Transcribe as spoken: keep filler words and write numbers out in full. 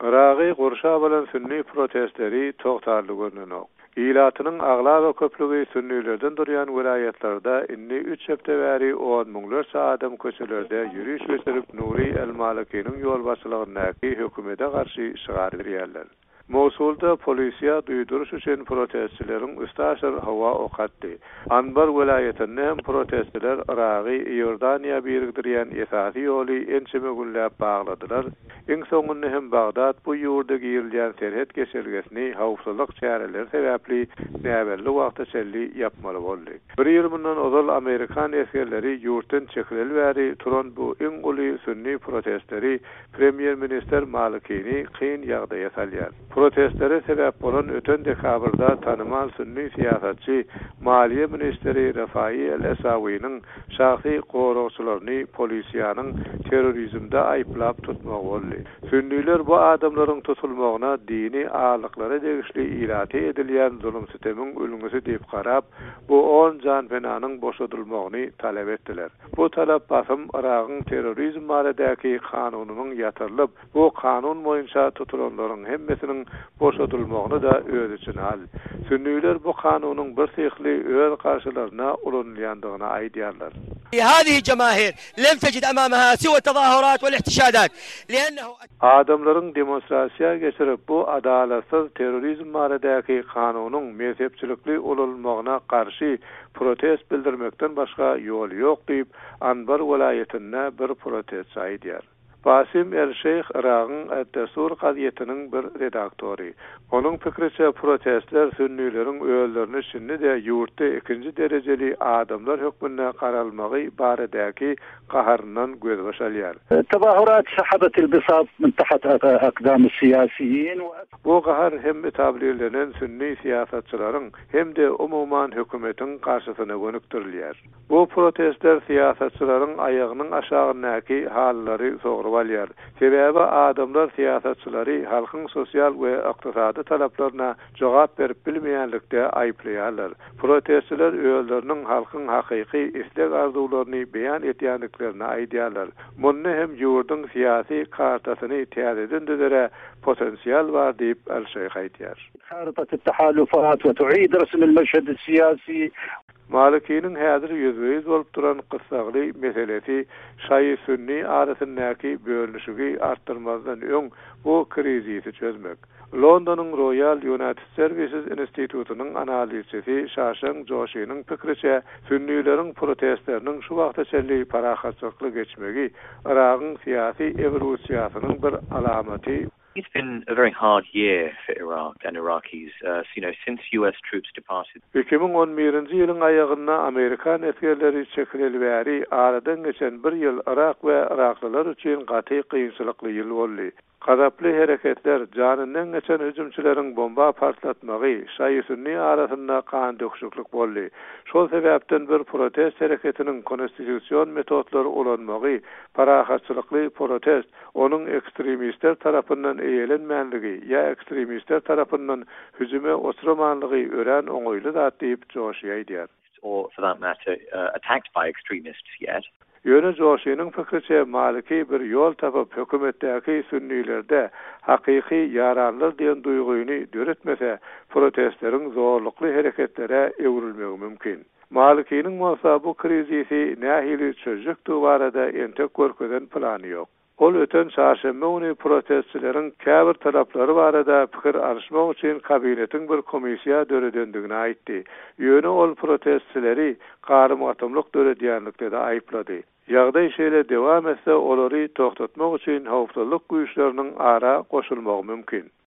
Iraqi Gurşa bilen sünni protestleri togtarly görnenok. İlatynyň agla we köplügi sünnilerden durýan welaýatlarda inni üç hepde bäri on müňlerçe adam köçelerde ýürüýüş geçirip Nuri el-Maliki'niň ýol başçylygyndäki hökümete garşy şygar berýärler. Mosulda polisiýa duýduruş üçin protestçileriň üstaşyr hawa okatdy. Anbar welaýatynyň protestçiler Iraqy Ýordaniýa birikdirýän esasy ýoly ençeme günläp bagladylar. Iň soňunda hem Bagdad bu ýurda girilýän serhet geçirgesini hawpsuzlyk çäreleri sebäpli näberli wagtda çelli ýapmaly boldy. Bir ýyl bundan ozal Amerikan eskerleri ýurtdan çekileli bäri turan bu iň guly sünni protestleri Premier Minister Malikini kyn ýagdaýa salýar. Protestlere sebäp bolan öten dekabrda tanymal sünni siýasatçy Maliýe ministeri Rafai el-Esawi'niň şahsy goragçylaryny polisiýanyň terrorizmde aýplap tutmagy boldy. Sünniler bu adamlaryň tutulmagyna dini ağalıklara degişli ilati edilýän zulüm sistemiň ölüňüsi diýip garap, bu on jan penanyň boşadylmagyny talep etdiler. Bu talap basym Iragyň terrorizm baradaky kanunynyň ýatyrylyp, bu kanun boýunça tutulanlaryň hemmesiniň boşadylmagyny da öz için al. Sünniler bu kanunyň bir sehli öz karşılaryna ulanýandygyna aýdýarlar. هذه الجماهير لم تجد أمامها سوى التظاهرات والاحتشادات لأنه adamlaryň demonstrasiýa geçirip bu adalatsız terrorizm baradaky kanunyň mezhepçilikli ulanmagyna garşy protest bildirmekden başga ýol ýok diýip Anbar welaýetinde bir protest aýdýar. Basim el-Şeyh Iragyň Ad-Dasur gazetiniň bir redaktory. Onuň pikiriçe protestler sünnileriň öýlerini şinni de ýurtda ikinji derejeli adamlar hökmüne garalmagy baradaky gaharyndan göz başalýar. Tezahürat sahabat el-bisat min taht aqdam el-siyasiyin. Bu gahar hem tablirlenen sünni siýasatçylaryň hem de umumyň hökümetiň garşysyna gönükdirilýär. Bu protestler siýasatçylaryň aýagynyň aşagyndaky hallary sogrup alýar. Sebäbi adamlar siýasatçylary halkyň sosial we ykdysady talaplarına jogap berip bilmeýänlikde aýplaýarlar. Protestçiler öýleriniň halkyň hakyky isleg arzularyny beýan etýänliklerini aýdýarlar. Munny hem ýurduň siýasy kartasyny täzeden düzere potensial var diýip el-Şeyh aýdýar. خارطة التحالفات وتعيد رسم المشهد السياسي. Malikinin häzir yüzüýüz bolup duran gysagly meselesi şaý sünni arasyndaky bölünüşigi artdyrmazdan öň bu krizisi çözmek. Londonyň Royal United Services Institute'nyň analizçisi Şaşan Joşynyň pikiriçe sünnileriň protestleriniň şu wagtda çelli parahatçylykly geçmegi Iragyň siýasy evolusiýasynyň bir alamaty. It's been a very hard year for Iraq and Iraqis, uh, you know, since U S troops departed. iki bin on birinji ýylyň aýagyna Amerikan eskerleri çekileli bäri aradan geçen bir ýyl Irak we Iraklylar üçin gaty kynçylykly ýyl boldy. Gazaply hereketler, janyndan geçen hüjümçileriň bomba partlatmagy, şaý sünni arasynda kan döküşiklik boldy. Şol sebäpden bir protest hereketiniň konstitusiýon metodlary ulanmagy, parahatçylykly protest, onuň ekstremistler tarapyndan eýelenmänligi ýa ekstremistler tarapyndan hüjüme oçuramanlygy ören oňoýly zat diýip Joşy aýdýar. Or for that matter, uh, attacked by extremists yet. Ýöne Joşynyň pikiriçe Maliki bir ýol tapyp hökümetdäki sünnilerde hakyky ýaranlar diýen duýguny döretmese protestleriň zorlukly hereketlere ewrilmegi mümkin. Malikiniň bolsa bu krizisi nähili çözjekdi barada entek görkeden plany ýok. Ol öten çarşembe günü protestçileriň käbir talaplary barada pikir alşmak üçin kabinetiň bir komisiýa döredendigini aýtdy. Ýöne ol protestçileri garym-gatymlyk döredýänlikde de aýplady. Ýagdaý şeýle dewam etse olary toktatmak üçin howpsuzlyk güýçleriniň ara goşulmagy mümkin.